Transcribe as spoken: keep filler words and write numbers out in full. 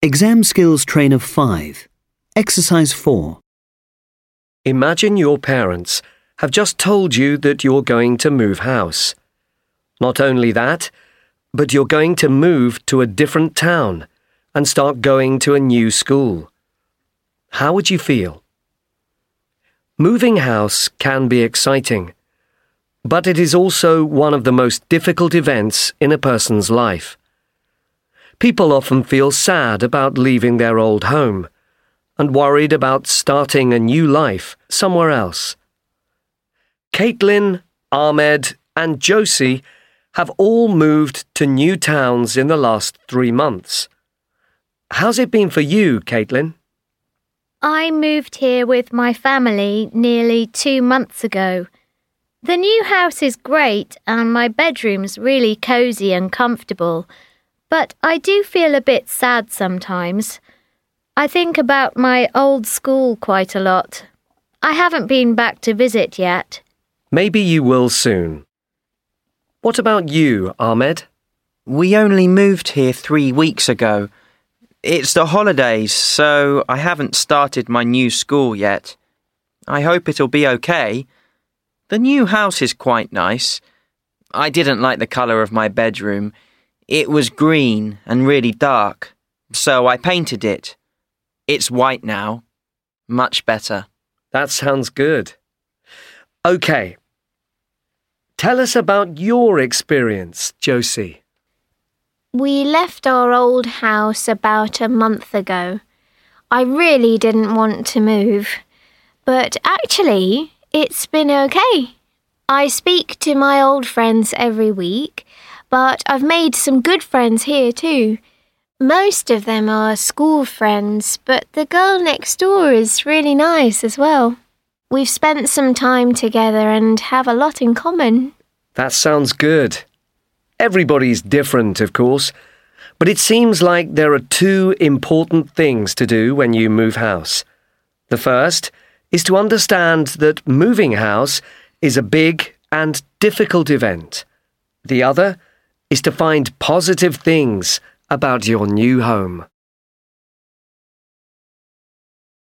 Exam Skills Trainer five. Exercise four. Imagine your parents have just told you that you're going to move house. Not only that, but you're going to move to a different town and start going to a new school. How would you feel? Moving house can be exciting, but it is also one of the most difficult events in a person's life. People often feel sad about leaving their old home and worried about starting a new life somewhere else. Caitlin, Ahmed, and Josie have all moved to new towns in the last three months. How's it been for you, Caitlin? I moved here with my family nearly two months ago. The new house is great and my bedroom's really cosy and comfortable, but I do feel a bit sad sometimes. I think about my old school quite a lot. I haven't been back to visit yet. Maybe you will soon. What about you, Ahmed? We only moved here three weeks ago. It's the holidays, so I haven't started my new school yet. I hope it'll be okay. The new house is quite nice. I didn't like the colour of my bedroom. It was green and really dark, so I painted it. It's white now. Much better. That sounds good. Okay. Tell us about your experience, Josie. We left our old house about a month ago. I really didn't want to move, but actually, it's been okay. I speak to my old friends every week, but I've made some good friends here too. Most of them are school friends, but the girl next door is really nice as well. We've spent some time together and have a lot in common. That sounds good. Everybody's different, of course, but it seems like there are two important things to do when you move house. The first is to understand that moving house is a big and difficult event. The other is to find positive things about your new home.